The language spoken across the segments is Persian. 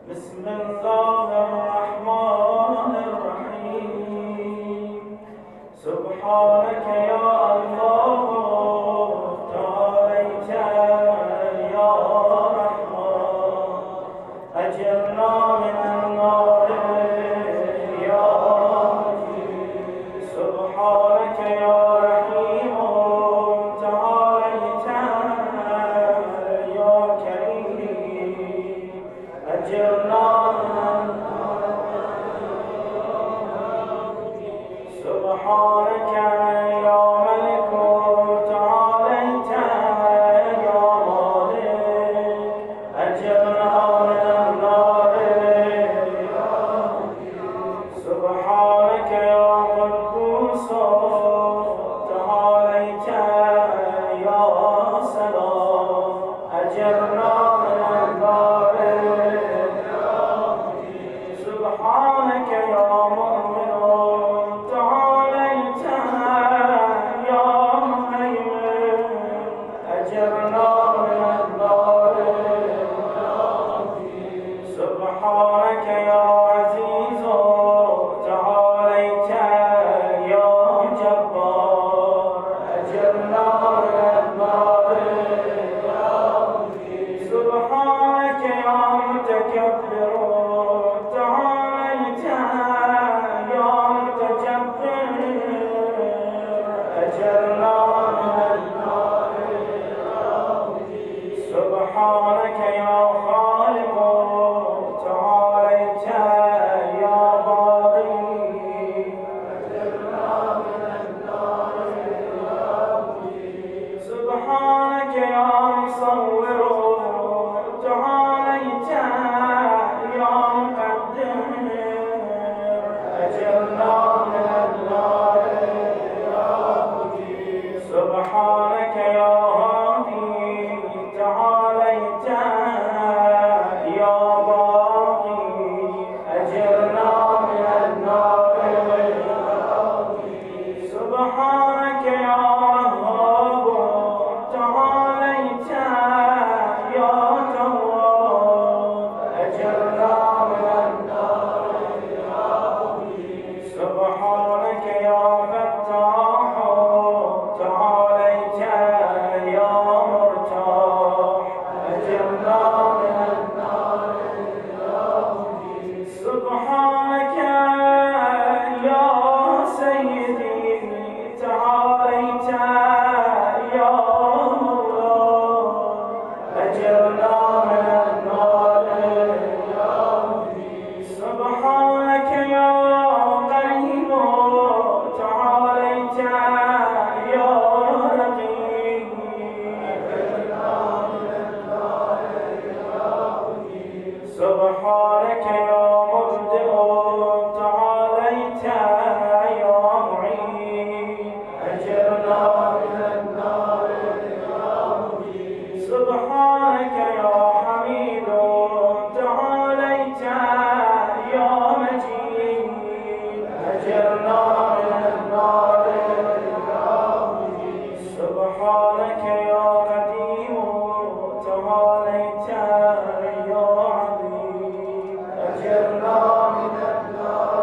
بسم الله الرحمن الرحيم سبحانك يا الله تعاليت يا رحمن أجرنا من النار يا مجيد سبحانك يا رحيم تعاليت يا كريم أجرنا سبحانك يا ملك تعاليت يا مالك أجرنا من النار سبحانك يا قدوس تعاليت يا سلام أجرنا من النار سبحانك يا مؤمن تعاليت يا مهيمن أجرنا من النار سبحانك يا عزيز تعاليت يا جبار أجرنا من النار سبحانك يا متكبر تعاليت يا متجبر أجرنا من النار سبحانك يا خالق تعاليت يا باري أجرنا من النار سبحانك يا مصور تعاليت يا مقدم أجرنا من النار سبحانك يا هادي تعاليت يا باقي أجرنا من النار سبحانك يا وهاب تعاليت يا تواب أجرنا من النار سبحانك يا فتاح تعاليت يا مرتاح أجرنا من النار سبحانك يا سيدي تعاليت يا الله أجرنا من النار سبحانك يا قريب تعاليت يا رقيب سبحانك يا مبدئ تعاليت يا معين أجرنا من النار سبحانك يا حميد تعاليت يا مجيد أجرنا من النار سبحانك يا قديم تعاليت يا عظيم أجرنا من النار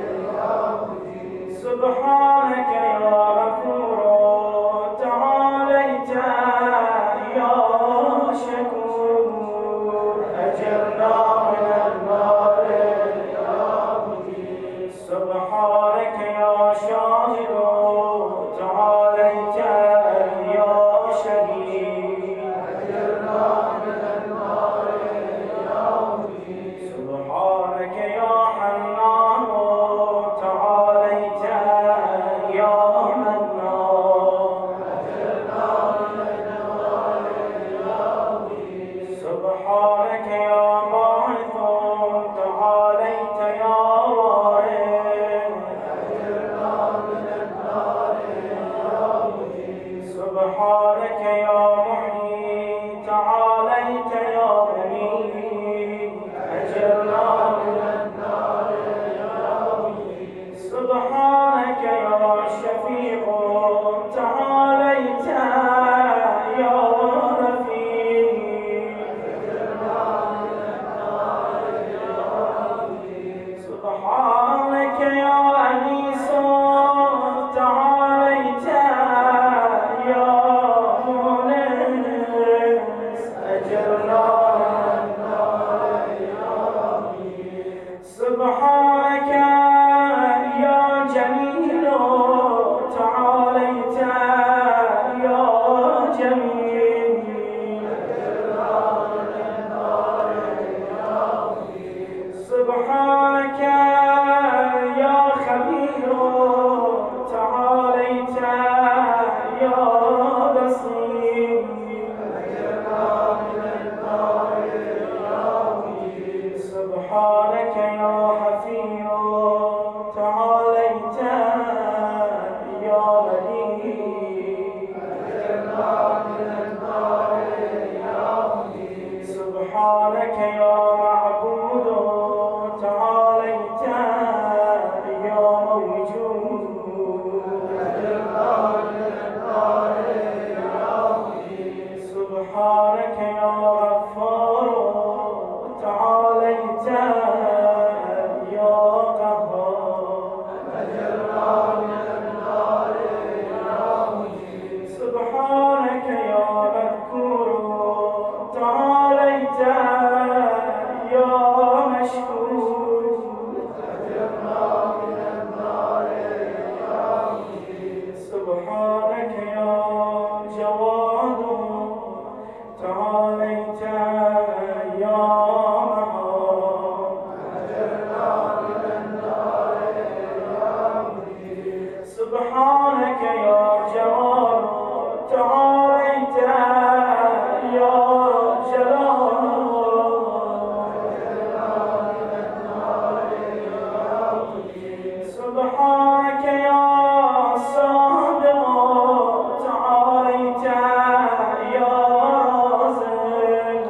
سبحانك يا غفور تعاليت يا شكور أجرنا من النار سبحانك يا شاهد تعاليت يا شهيد أجرنا من النار سبحانك يا حنان تعاليت يا منان أجرنا من النار سبحانك يا باعث تعاليت يا واعظ أجرنا من النار سبحانك يا محيي تعاليت يا مميت أجرنا من النار سبحانك يا شفيق تعاليت يا رفيق أجرنا من النار سبحانك يا معبود تعاليت يا موجود. سبحانك يا غفار تعاليت يا قهار. سبحانك يا مذكور تعاليت يا مشكور. سبحانك يا جواد تعاليت يا مهار. سبحانك يا جمال تعاليت يا جلال. سبحانك يا صادق تعاليت يا رازق.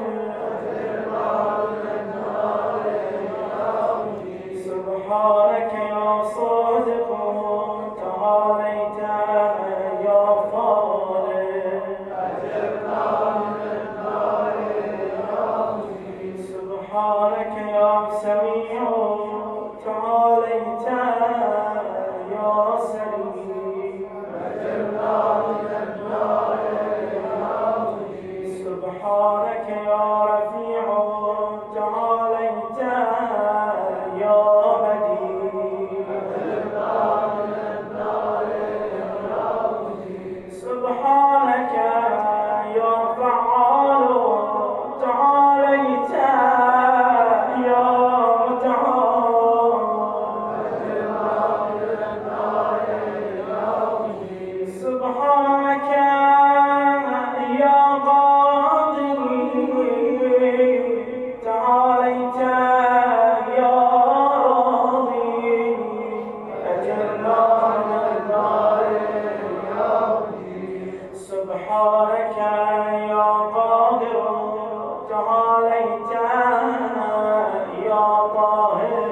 سبحانك يا صادق تعاليت يا فاضل. سبحانك يا سميع تعاليت يا سليم. سبحانك يا رفيع تعاليت يا مدين. سبحانك يا فعال تعاليت يا متعال. سبحانك يا قاضي تعاليت يا راضي. أجرنا من النار. سبحانك يا قادر تعاليت يا طاهر.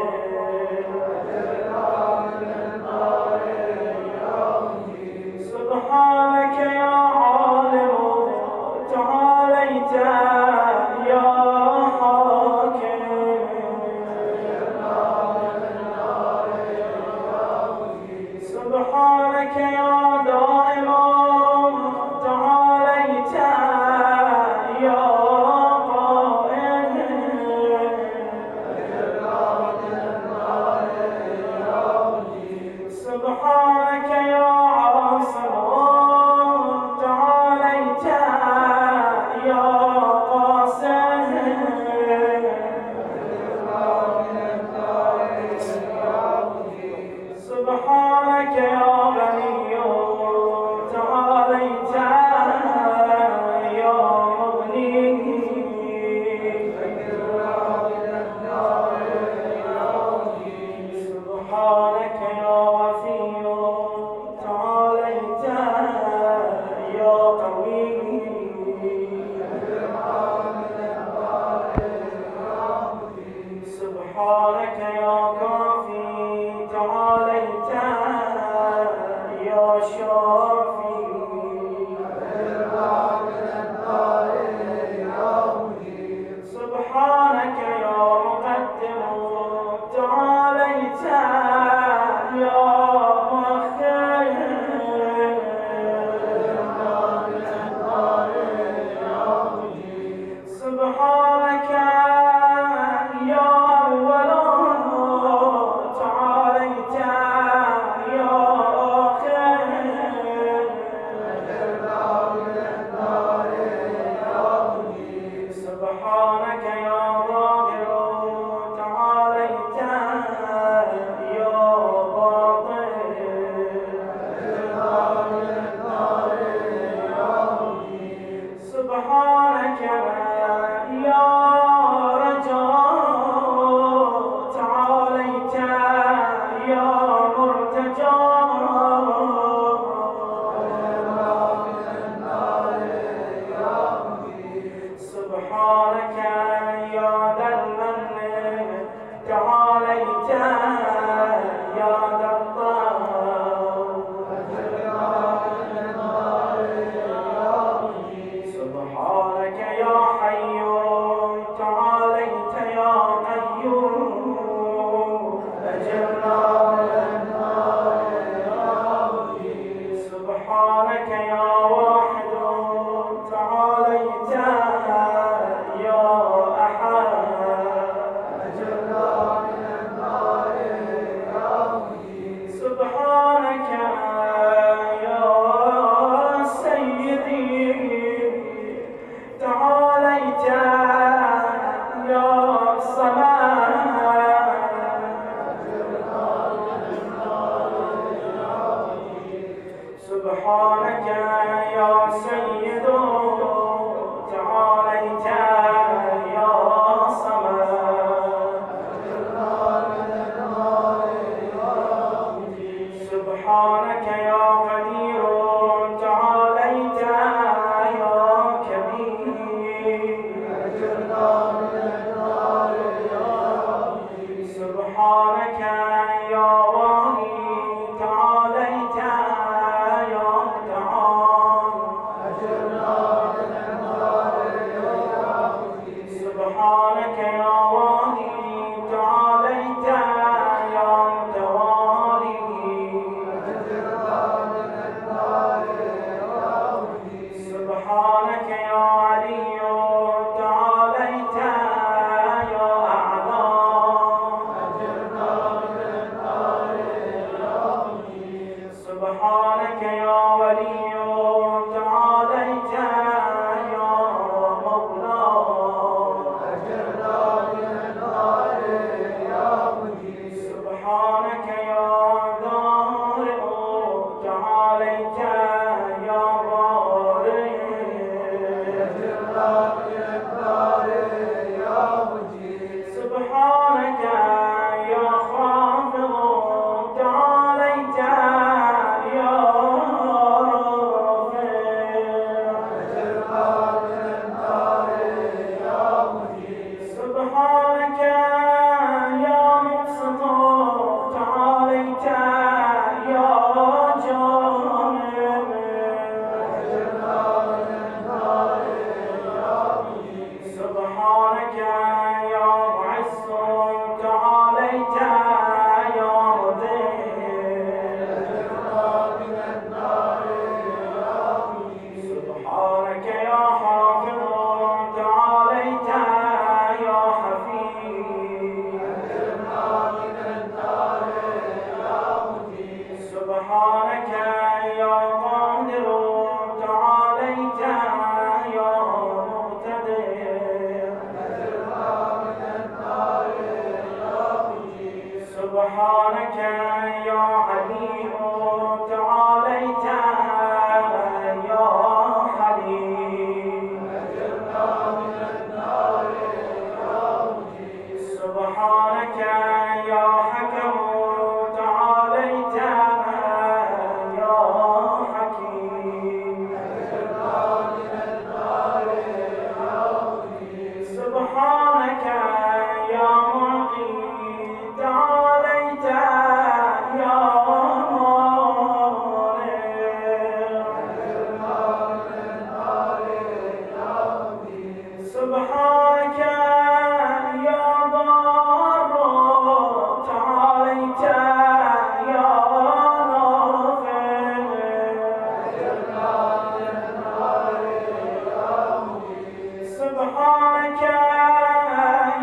سبحانك يا عالم تعاليت يا حاكم. سبحانك يا دائم تعاليت يا قائم. سبحانك يا عاصم تعاليت يا قاسم. سبحانك يا غني تعاليت يا مغني. سبحانك يا وفي تعاليت يا قوي. سبحانك يا كافي تعاليت يا شافي. سبحانك يا مقدم تعاليت يا مؤخر. سبحانك يا أول تعاليت يا آخر. سبحانك يا ظاهر تعاليت يا باطن. سبحانك يا رجاء تعاليت يا مرتجى. سبحانك يا الصمد سبحانك يا سيد تعاليت يا صمد سبحانك يا قدير تعاليت يا كبير سبحانك يا واهي تعاليت يا متعال سبحانك يا واهي تعاليت يا متوالي سبحانك يا علي تعاليت يا أعلى سبحانك يا ولي تعاليت يا مولى سبحانك يا ذارئ تعاليت يا بارئ سبحانك يا خافض تعاليت يا رافع سبحانك يا مبسط تعاليت يا جامع سبحانك يا معز تعاليت يا مذل سبحانك يا حافظ تعاليت يا حفيظ سبحانك يا قادر تعاليت يا مقتدر سبحانك يا عليم تعاليت يا حليم سبحانك يا حكم تعاليت يا حكيم سبحانك يا معطي تعاليت يا مانع سبحانك يا ضار تعاليت يا نافع سبحانك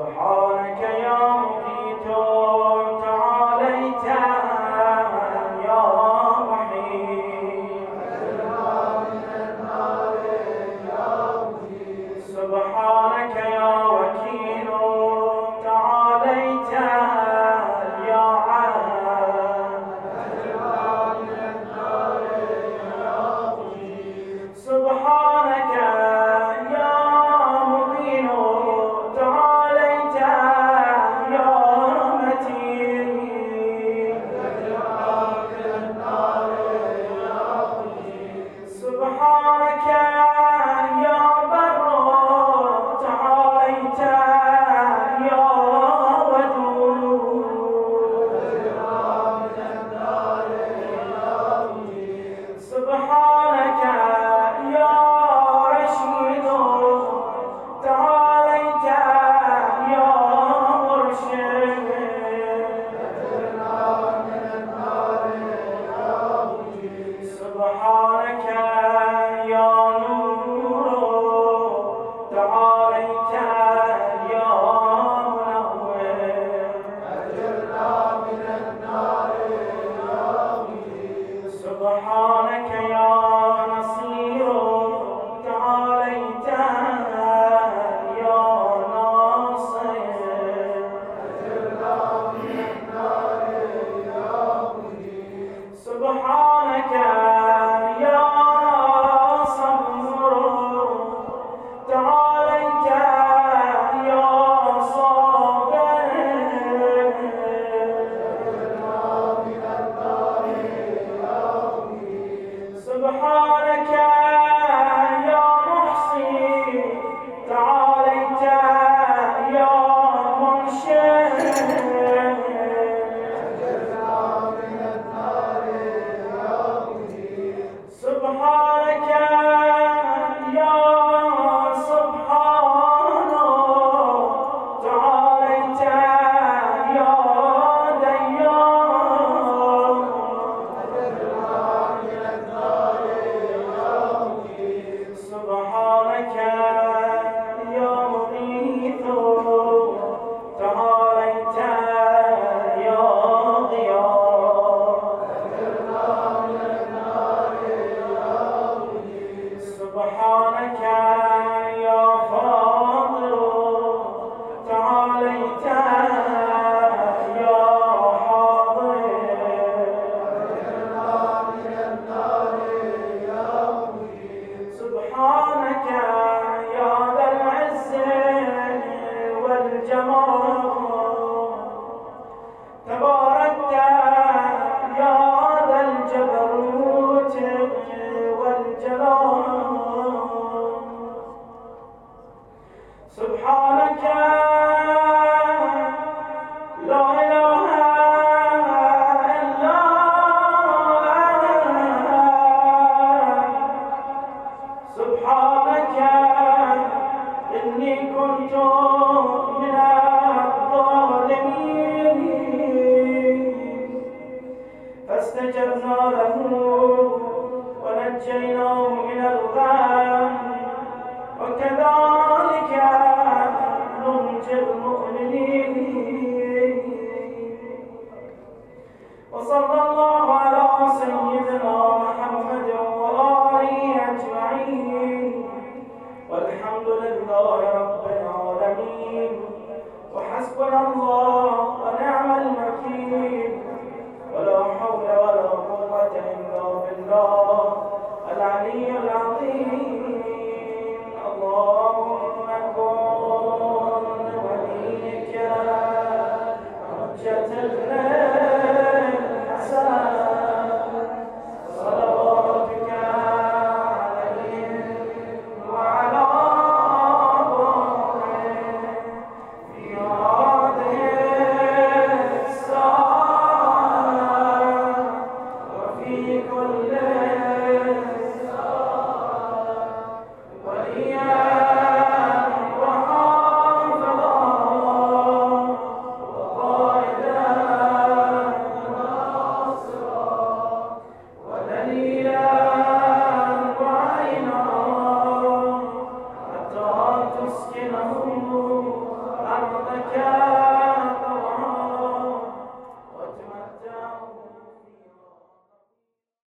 سبحانك يا مقيت تعاليت يا محيط سبحانك يا وكيل تعاليت يا عالم سبحانك يا مبين تعاليت يا متين سبحانك يا بر تعاليت يا ودود سبحانك يا رشيد تعاليت يا مرشد سبحانك يا نور تعاليت يا منور سبحانك يا نصير تعاليت يا ناصر سبحانك يا صبور تعاليت يا صابر سبحانك يا محصي تعاليت يا منشئ سبحانك يا سبحان تعاليت يا ديان سبحانك يا مغيث تعاليت يا غياث سبحانك يا فاضل تعاليت يا حاضر سبحانك يا ذا العز والجمال تباركت يا ذا الجبروت والجلال سبحانك لا إله إلا أنت سبحانك إني كنت من الظالمين فاستجبنا له ونجيناه من الغم وكذلك ننجي المؤمنين وصلى الله على سيدنا محمد وآله أجمعين والحمد لله رب العالمين وحسبنا الله ونعم الوكيل ولا حول ولا قوة إلا بالله العلي العظيم اللهم كن وليك حجة الحسن صلواتك عليه وعلى آله في هذه الساعة وفي كل تسكنه